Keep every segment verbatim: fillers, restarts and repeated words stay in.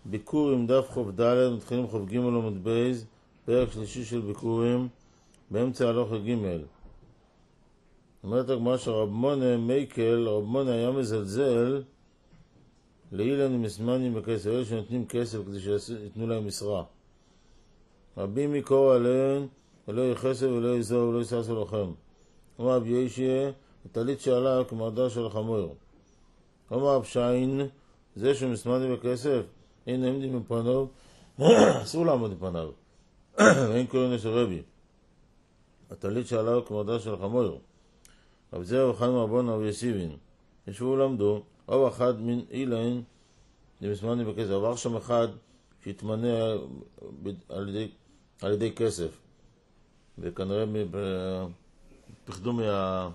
ביקורים דף חוב ד', מתחילים חוב ג' עמוד בייז, פרק שלישי של ביקורים, באמצע הלוך ג'. אומרת הגמרא שרב מונה מייקל, רב מונה היה מזלזל לאילן מסמנים בכסף, אלה שנותנים כסף כדי שיתנו להם משרה. רבים מקור עליהם, ולא יחסב ולא יזור ולא יססו לכם. אומר רבי ישיה, הטלית שעלה כמרדה של החמור. אומר רב שיין, זה שמסמנים בכסף, אין עמדים מפניו, אסור לעמוד מפניו. ואין קוראים לשל רבי. הטלית שעלה כמרדה של החמור. רב זרע וחיים רבון רבי יסיבין. ישבו למדו, או אחד מן אילן, למסמני בכסף. עבר שם אחד שהתמנה על ידי, על ידי כסף. וכנראה פחדו מה,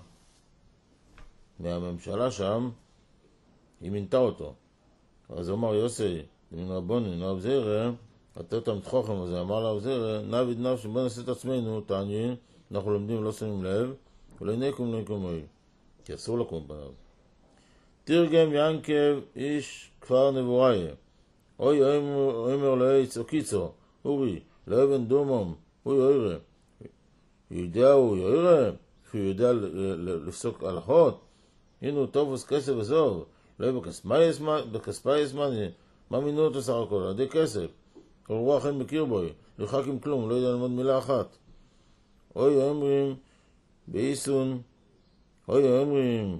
מהממשלה שם, היא מינתה אותו. אז הוא אמר יוסי, מן רבון, רב זרע, אתה אותם תחוכם הזה, אמר לרב זרע, נביד נפש, בוא נעשה את עצמנו, תעניין, אנחנו לומדים ולא שמים לב, ולא נקום לא נקום אוי, כי אסור לקום פניו. תרגם ינקב איש כפר נבוראי, אוי אומר לעץ או קיצו, אורי, לאבן דומום, אוי אוירה, יודע הוא יוירה, שהוא יודע לפסוק הלכות, הנה טובוס כסף וזוב, לא בכספי יסמני, מה מינו אותו סך הכל, עדי כסף, כל רוח אין מכיר בוי, לחק עם כלום, לא יודע ללמוד מילה אחת. אוי אומרים, באיסון, אוי אומרים,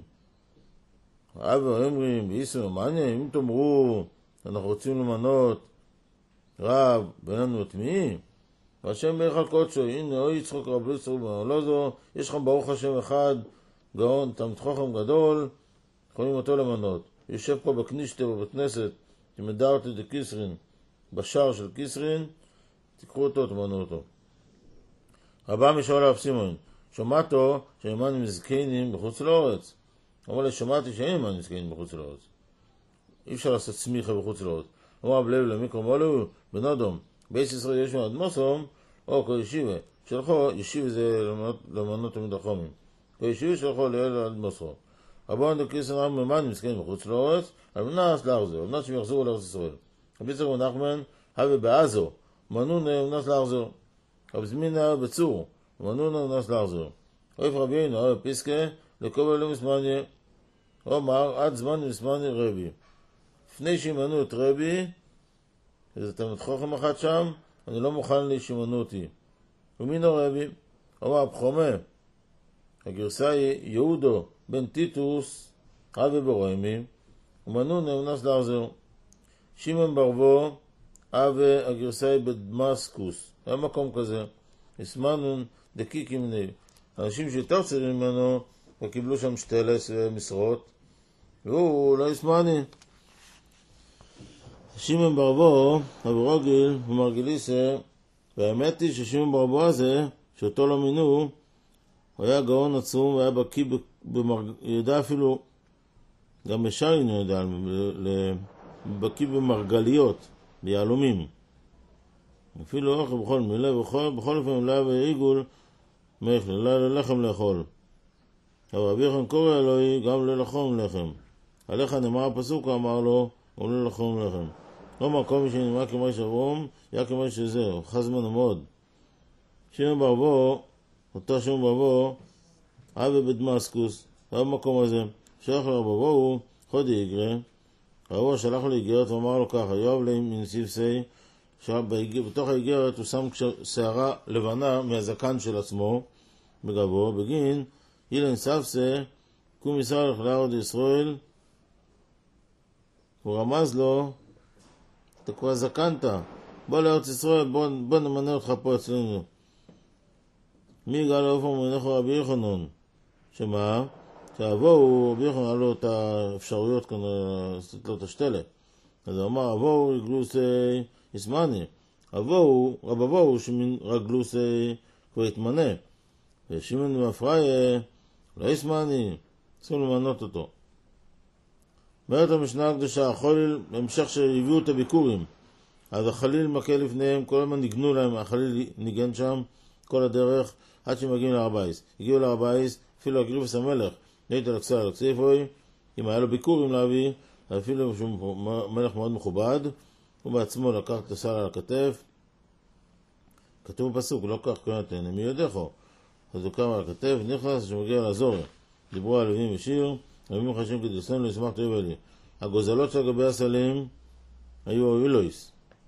אבא אומרים, באיסון, מעניין, אם תאמרו, אנחנו רוצים למנות רב, בינינו את מי? והשם בערך על קודשו, הנה, אוי יצחוק רב לא יצחוק, לא זו, יש לכם ברוך השם אחד, גאון, תמת חוכם גדול, יכולים אותו למנות. יושב פה בכנישתה בבית כנסת, תמדרת את קיסרין, בשער של קיסרין, תקחו אותו, תמנו אותו. רבה משאול הרב סימון, שמעתו שאימנים זקנים בחוץ לאורץ. אמר לי, שמעתי שאין אימנים זקנים בחוץ לאורץ. אי אפשר לעשות סמיכה בחוץ לאורץ. אמר רב לוי למיקרו, אמר לו, בן אדום, בייס ישראל יש מעד מוסום, או כל ישיבה. שלחו, ישיבה זה למנות תמיד החומים. כל ישיבה שלחו ליל עד מוסרו. רבון דקיסן רב ממנים זקנים בחוץ לאורץ, על מנס לארזו, על מנס שהם יחזרו לארץ ישראל. רבי צר ונחמן, הווה בעזו, מנונה ומנס לארזו. רב זמינה בצור, ומנונה ומנס לארזו. אוהב רבינו, אוהב פיסקה, לקובל למסמניה. אומר, עד זמן מסמניה רבי. לפני שימנו את רבי, איזה תלמיד חוכם אחד שם, אני לא מוכן לי שימנו אותי. ומינו רבי, אומר בחומה, הגרסה היא יהודו בן טיטוס, אבי ברוימי, ומנונה ומנס לארזו. שמעון ברבו, אבי הגרסה היא בדמסקוס. היה מקום כזה. הסמנון דקיקים מני. אנשים שיותר צעירים ממנו, וקיבלו שם שתלס משרות, והוא לא הסמני. שמעון ברבו, אבי רוגיל ומרגליסה, והאמת היא ששמעון ברבו הזה, שאותו לא מינו, הוא היה גאון עצום, והיה בקיא במרג... ידע אפילו, גם בשרינו ידע, בקיא במרגליות, ביעלומים. אפילו אוכל בכל מילה, בכל, בכל אופן לא היה עיגול, מאיך ללחם לאכול. אבל רבי יחנן קורא אלוהי, גם לא לחום לחם. עליך נאמר הפסוק, אמר לו, הוא לא לחום לחם. לא מקום שנאמר כמו שברום, היה כמו שזה, הוא חזמן עמוד. שמעון ברבו, אותו שמעון ברבו, אבי בדמסקוס, היה במקום הזה. שלח לרב ברבו, חודי יגרה. רבו שלח לו איגרת ואמר לו ככה, יואב להם מנסיב סי, בתוך האיגרת הוא שם שערה לבנה מהזקן של עצמו בגבו, בגין אילן סבסה קום ישראל לארץ ישראל. הוא רמז לו, אתה כבר זקנת, בוא לארץ ישראל, בוא, בוא נמנה אותך פה אצלנו. מי גל אופן מנך רבי יחנון, שמה? כשאבואו, רבי יחנון היה לו את האפשרויות כאן לעשות לו את השתלה. אז הוא אמר, אבואו רגלוסי יסמני, אבואו, רב אבואו שמין רגלוסי כבר התמנה. ושמעון ומפריה, לא יסמני, צריכים למנות אותו. אומרת המשנה הקדושה, החליל, בהמשך שהביאו את הביקורים, אז החליל מכה לפניהם, כל הזמן ניגנו להם, החליל ניגן שם, כל הדרך, עד שמגיעים להר בייס. הגיעו להר בייס, אפילו אגריפס המלך, נהיית אלכסה אלכסיפוי, אם היה לו ביקורים להביא, אפילו שהוא מלך מאוד מכובד, הוא בעצמו לקח את הסל על הכתף, כתוב בפסוק, לא כך כהנתני מיודךו. אז הוא קם על הכתף, נכנס שמגיע לעזור. דיברו הלווים בשיר, הלווים מחשים כדסנו לשמח טוב אלי. הגוזלות של גבי הסלים היו אילויס.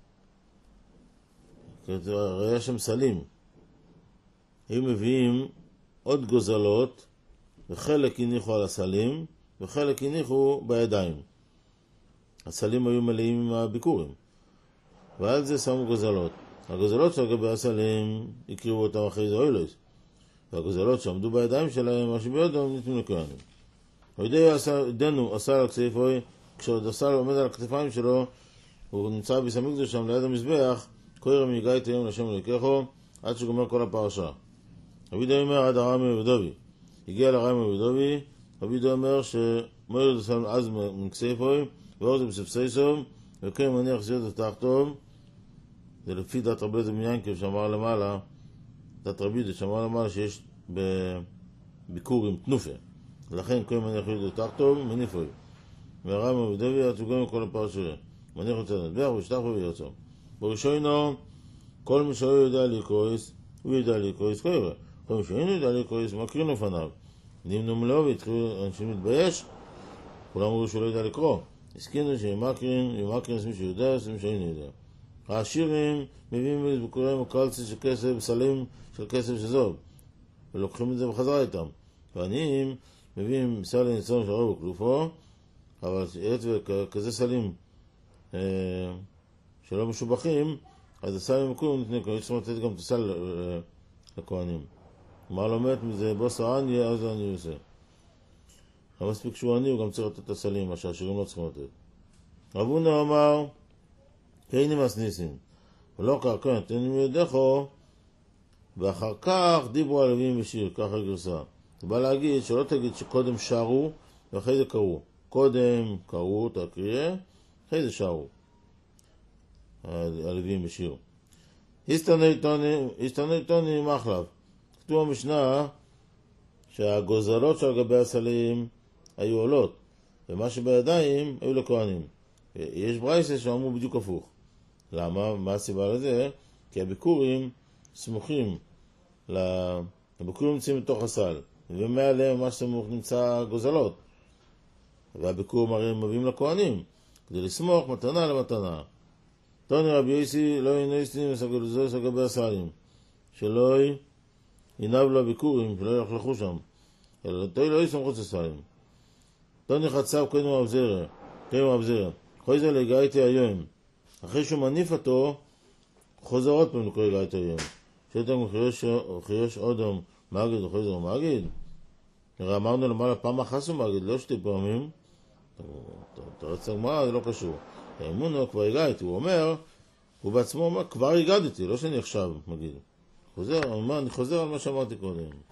היה שם סלים. היו מביאים עוד גוזלות, וחלק הניחו על הסלים, וחלק הניחו בידיים. הסלים היו מלאים עם הביקורים. ועל זה שמו גוזלות. הגוזלות של גבי הסלים הקריבו אותם אחרי זה אילויס. והגוזלות שעמדו בידיים שלהם, מה שבידם ניתנו לכהנים. ידינו עשה על כתפוי, כשעוד הסל עומד על הכתפיים שלו, הוא נמצא בסמיקדוש שם ליד המזבח, כהרם יגע את היום לשם ולקחו, עד שגומר כל הפרשה. רבי דוד אומר עד הרמי ובדובי. הגיע לרמי ובדובי, רבי דוד אומר שמוירד עשה אז מכספוי, ואור זה בספסייסום, וכן מניח סיעות התחתום, זה לפי דת רבי דמיין, כי הוא שמר למעלה, דת רבי שמר למעלה שיש בביקור עם תנופה. לכן כל מניח סיעות התחתום, מניפוי. והרמי ובדובי עד שגומר כל הפרשה. מניח יוצא נדבך ושתחו ויוצא. בראשונו, כל מי שהוא יודע להיקרויס, הוא יודע להיקרויס כהרה. כל מי שאינו יודע להיקרויס, מקרין לפניו. נמנו מלאו והתחילו אנשים להתבייש, כולם אמרו שהוא לא יודע לקרוא. הסכינו שהם מקרין, הם מקרין עושים שיודע, עושים שאינו יודע. העשירים מביאים בביקוריהם קלצי של כסף, סלים של כסף שזוב, ולוקחים את זה בחזרה איתם. והעניים מביאים סלים ניצון של רוב וכלופו, אבל כזה סלים שלא משובחים, אז הסל במקום נתנה כהנים, זאת אומרת, גם את הסל לכהנים. מה לומד מזה? בוס העני, אז אני עושה. לא מספיק שהוא עני, הוא גם צריך לתת את הסלים, מה שהעשירים לא צריכים לתת. רבונה אמר, הנה מסניסין, ולא כך כן, תן מיודךו, ואחר כך דיברו הלווים בשיר, ככה גרסה. זה בא להגיד שלא תגיד שקודם שרו, ואחרי זה קראו. קודם קראו, תקריא, אחרי זה שרו. הלווים בשיר. הסתנאי טוני מחלב. כתוב במשנה שהגוזלות של גבי הסלים היו עולות, ומה שבידיים היו לכהנים. יש ברייסס שאמרו בדיוק הפוך. למה? מה הסיבה לזה? כי הביקורים סמוכים, הביקורים נמצאים בתוך הסל, ומעליהם מה שסמוך נמצא גוזלות. והביקורים הרי מביאים לכהנים, כדי לסמוך מתנה למתנה. תוני רבי יוסי לא ינויסטים וסגלוזו סגבי הסלים, שלא ינב לו הביקורים, שלא יחלכו שם, אלא תוי לא יסמכו את הסלים. תוני חצב קודם אבזרה, קודם אבזרה, חוזר לגאיתי היום. אחרי שהוא מניף אותו, חוזר עוד פעם לקרוא לגאיתי היום. שאתם חירש אודם מגיד או חוזר מגיד? נראה אמרנו למעלה פעם אחת הוא מגיד, לא שתי פעמים. אתה רצה גמרא, זה לא קשור. האמונו כבר הגעתי, הוא אומר, הוא בעצמו אומר, כבר הגעתי, לא שאני עכשיו מגיד. חוזר, אני חוזר על מה שאמרתי קודם.